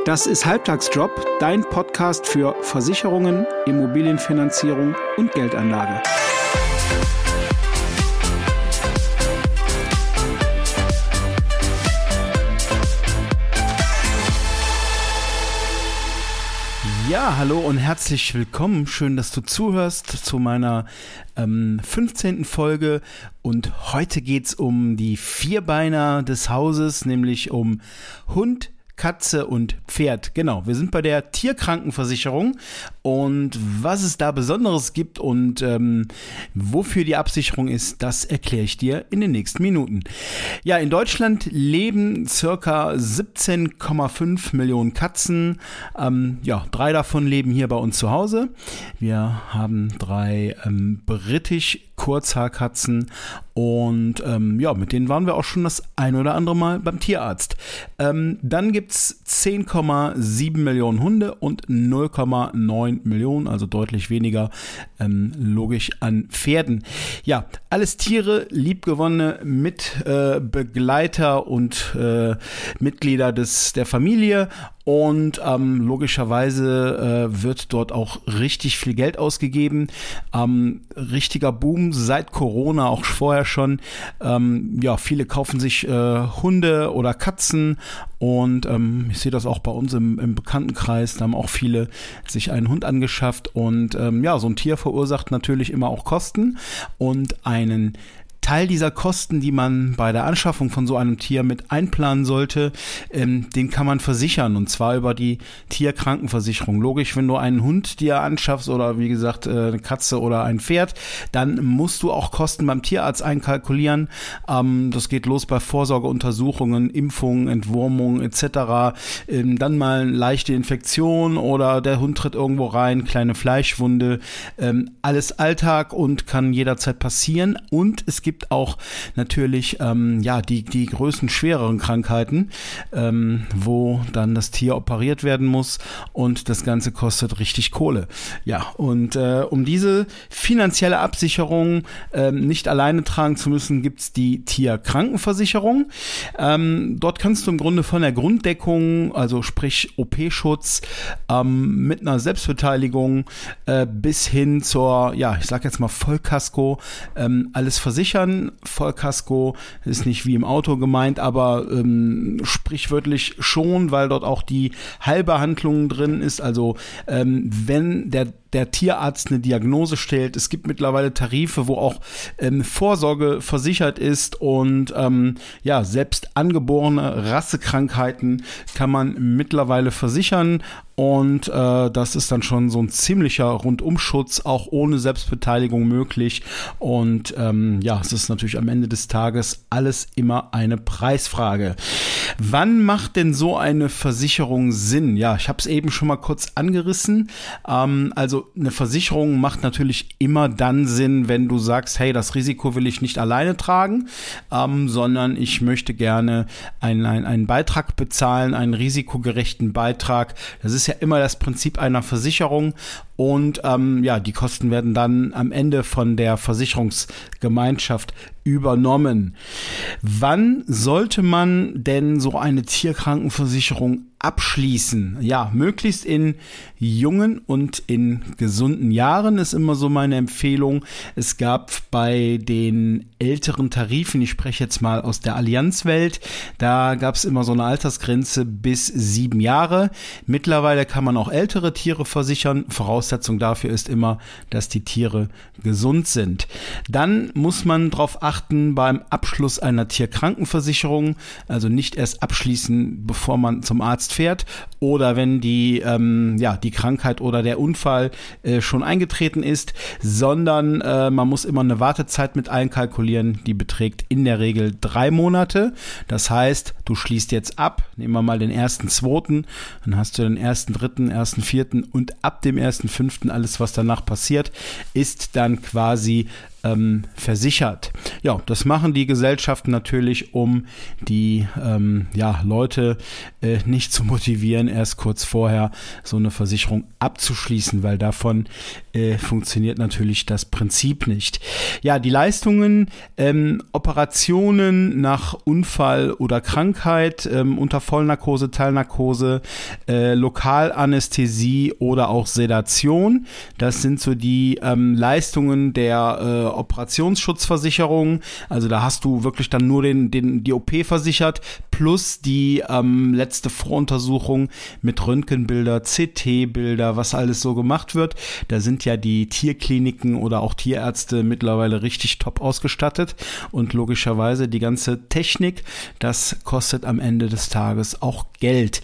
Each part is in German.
Das ist Halbtagsjob, dein Podcast für Versicherungen, Immobilienfinanzierung und Geldanlage. Ja, hallo und herzlich willkommen. Schön, dass du zuhörst zu meiner 15. Folge. Und heute geht's um die Vierbeiner des Hauses, nämlich um Hund, Katze und Pferd. Genau, wir sind bei der Tierkrankenversicherung und was es da Besonderes gibt und wofür die Absicherung ist, das erkläre ich dir in den nächsten Minuten. Ja, in Deutschland leben circa 17,5 Millionen Katzen. 3 davon leben hier bei uns zu Hause. Wir haben 3 britisch Kurzhaarkatzen und mit denen waren wir auch schon das ein oder andere Mal beim Tierarzt. Dann gibt's 10,7 Millionen Hunde und 0,9 Millionen, also deutlich weniger logisch an Pferden. Ja, alles Tiere, liebgewonnene Mitbegleiter und Mitglieder der Familie. Und logischerweise wird dort auch richtig viel Geld ausgegeben. Richtiger Boom seit Corona, auch vorher schon. Viele kaufen sich Hunde oder Katzen und ich sehe das auch bei uns im Bekanntenkreis. Da haben auch viele sich einen Hund angeschafft und so ein Tier verursacht natürlich immer auch Kosten und einen Teil dieser Kosten, die man bei der Anschaffung von so einem Tier mit einplanen sollte, den kann man versichern und zwar über die Tierkrankenversicherung. Logisch, wenn du einen Hund dir anschaffst oder wie gesagt eine Katze oder ein Pferd, dann musst du auch Kosten beim Tierarzt einkalkulieren. Das geht los bei Vorsorgeuntersuchungen, Impfungen, Entwurmungen etc. Dann mal eine leichte Infektion oder der Hund tritt irgendwo rein, kleine Fleischwunde. Alles Alltag und kann jederzeit passieren und es gibt auch natürlich die größten, schwereren Krankheiten, wo dann das Tier operiert werden muss und das Ganze kostet richtig Kohle. Ja, und um diese finanzielle Absicherung nicht alleine tragen zu müssen, gibt es die Tierkrankenversicherung. Dort kannst du im Grunde von der Grunddeckung, also sprich OP-Schutz, mit einer Selbstbeteiligung bis hin zur, ich sag jetzt mal Vollkasko, alles versichern. Vollkasko ist nicht wie im Auto gemeint, aber sprichwörtlich schon, weil dort auch die Heilbehandlung drin ist. Also wenn der Tierarzt eine Diagnose stellt. Es gibt mittlerweile Tarife, wo auch Vorsorge versichert ist und selbst angeborene Rassekrankheiten kann man mittlerweile versichern und das ist dann schon so ein ziemlicher Rundumschutz, auch ohne Selbstbeteiligung möglich und es ist natürlich am Ende des Tages alles immer eine Preisfrage. Wann macht denn so eine Versicherung Sinn? Ja, ich habe es eben schon mal kurz angerissen. Also eine Versicherung macht natürlich immer dann Sinn, wenn du sagst, hey, das Risiko will ich nicht alleine tragen, sondern ich möchte gerne einen Beitrag bezahlen, einen risikogerechten Beitrag. Das ist ja immer das Prinzip einer Versicherung und die Kosten werden dann am Ende von der Versicherungsgemeinschaft übernommen. Wann sollte man denn so eine Tierkrankenversicherung abschließen? Ja, möglichst in jungen und in gesunden Jahren ist immer so meine Empfehlung. Es gab bei den älteren Tarifen, ich spreche jetzt mal aus der Allianzwelt, da gab es immer so eine Altersgrenze bis 7 Jahre. Mittlerweile kann man auch ältere Tiere versichern. Voraussetzung dafür ist immer, dass die Tiere gesund sind. Dann muss man darauf achten beim Abschluss einer Tierkrankenversicherung, also nicht erst abschließen, bevor man zum Arzt fährt oder wenn die Krankheit oder der Unfall schon eingetreten ist, sondern man muss immer eine Wartezeit mit einkalkulieren, die beträgt in der Regel 3 Monate. Das heißt, du schließt jetzt ab, nehmen wir mal den 1.2., dann hast du den 1.3., 1.4. und ab dem 1.5. alles, was danach passiert, ist dann quasi versichert. Ja, das machen die Gesellschaften natürlich, um die Leute nicht zu motivieren, erst kurz vorher so eine Versicherung abzuschließen, weil davon funktioniert natürlich das Prinzip nicht. Ja, die Leistungen, Operationen nach Unfall oder Krankheit unter Vollnarkose, Teilnarkose, Lokalanästhesie oder auch Sedation. Das sind so die Leistungen der Operationsschutzversicherung. Also da hast du wirklich dann nur die OP versichert plus die letzte Voruntersuchung mit Röntgenbilder, CT-Bilder, was alles so gemacht wird. Da sind ja die Tierkliniken oder auch Tierärzte mittlerweile richtig top ausgestattet und logischerweise die ganze Technik, das kostet am Ende des Tages auch Geld.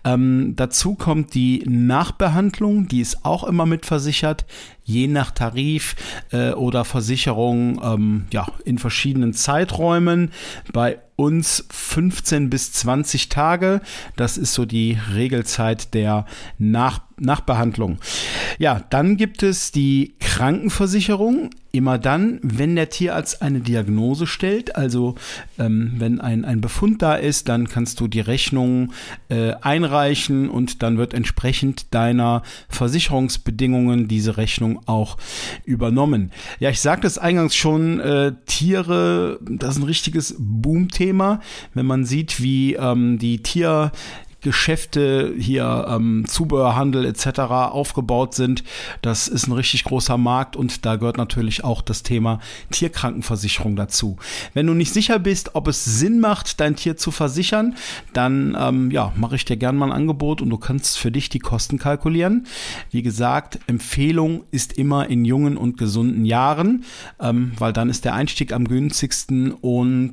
Dazu kommt die Nachbehandlung, die ist auch immer mit versichert, je nach Tarif oder Versicherung in verschiedenen Zeiträumen. Bei uns 15 bis 20 Tage, das ist so die Regelzeit der Nachbehandlung. Ja, dann gibt es die Krankenversicherung. Immer dann, wenn der Tierarzt eine Diagnose stellt, also wenn ein Befund da ist, dann kannst du die Rechnung einreichen und dann wird entsprechend deiner Versicherungsbedingungen diese Rechnung auch übernommen. Ja, ich sagte es eingangs schon, Tiere, das ist ein richtiges Boomthema, wenn man sieht, wie die Tiergeschäfte hier, Zubehörhandel etc. aufgebaut sind. Das ist ein richtig großer Markt und da gehört natürlich auch das Thema Tierkrankenversicherung dazu. Wenn du nicht sicher bist, ob es Sinn macht, dein Tier zu versichern, dann mache ich dir gerne mal ein Angebot und du kannst für dich die Kosten kalkulieren. Wie gesagt, Empfehlung ist immer in jungen und gesunden Jahren, weil dann ist der Einstieg am günstigsten und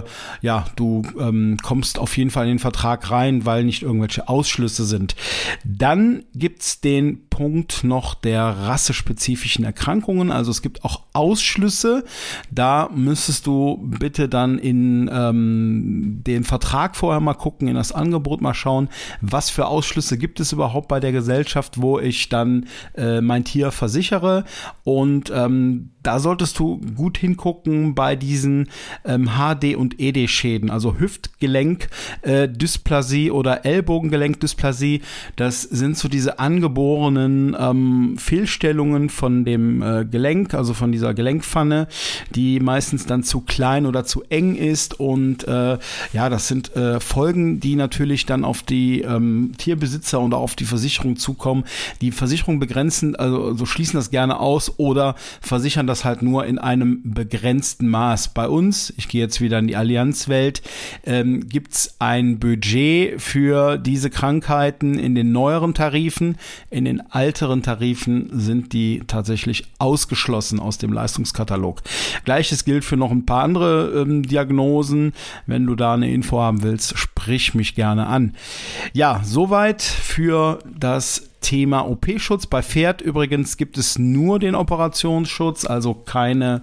du kommst auf jeden Fall in den Vertrag rein, weil nicht irgendwelche Ausschlüsse sind. Dann gibt's den Punkt noch der rassespezifischen Erkrankungen. Also es gibt auch Ausschlüsse. Da müsstest du bitte dann in den Vertrag vorher mal gucken, in das Angebot mal schauen, was für Ausschlüsse gibt es überhaupt bei der Gesellschaft, wo ich dann mein Tier versichere. Und da solltest du gut hingucken bei diesen HD- und ED-Schäden, also Hüftgelenk-Dysplasie oder Ellbogengelenkdysplasie. Das sind so diese angeborenen Fehlstellungen von dem Gelenk, also von dieser Gelenkpfanne, die meistens dann zu klein oder zu eng ist und das sind Folgen, die natürlich dann auf die Tierbesitzer oder auf die Versicherung zukommen. Die Versicherung begrenzen, also schließen das gerne aus oder versichern das halt nur in einem begrenzten Maß. Bei uns, ich gehe jetzt wieder in die Allianzwelt, gibt's ein Budget für diese Krankheiten in den neueren Tarifen. In den älteren Tarifen sind die tatsächlich ausgeschlossen aus dem Leistungskatalog. Gleiches gilt für noch ein paar andere Diagnosen. Wenn du da eine Info haben willst, sprich mich gerne an. Ja, soweit für das Thema OP-Schutz. Bei Pferd übrigens gibt es nur den Operationsschutz, also keine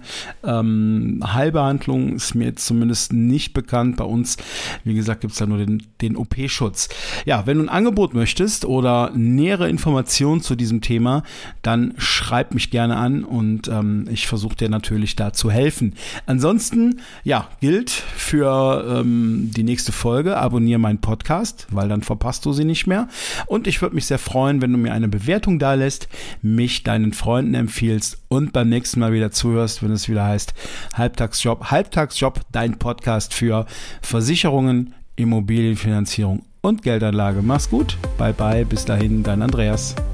Heilbehandlung, ist mir jetzt zumindest nicht bekannt. Bei uns, wie gesagt, gibt es da nur den OP-Schutz. Ja, wenn du ein Angebot möchtest oder nähere Informationen zu diesem Thema, dann schreib mich gerne an und ich versuche dir natürlich da zu helfen. Ansonsten, gilt für die nächste Folge, abonniere meinen Podcast, weil dann verpasst du sie nicht mehr. Und ich würde mich sehr freuen, wenn du mir eine Bewertung da lässt, mich deinen Freunden empfiehlst und beim nächsten Mal wieder zuhörst, wenn es wieder heißt Halbtagsjob. Halbtagsjob, dein Podcast für Versicherungen, Immobilienfinanzierung und Geldanlage. Mach's gut, bye bye, bis dahin, dein Andreas.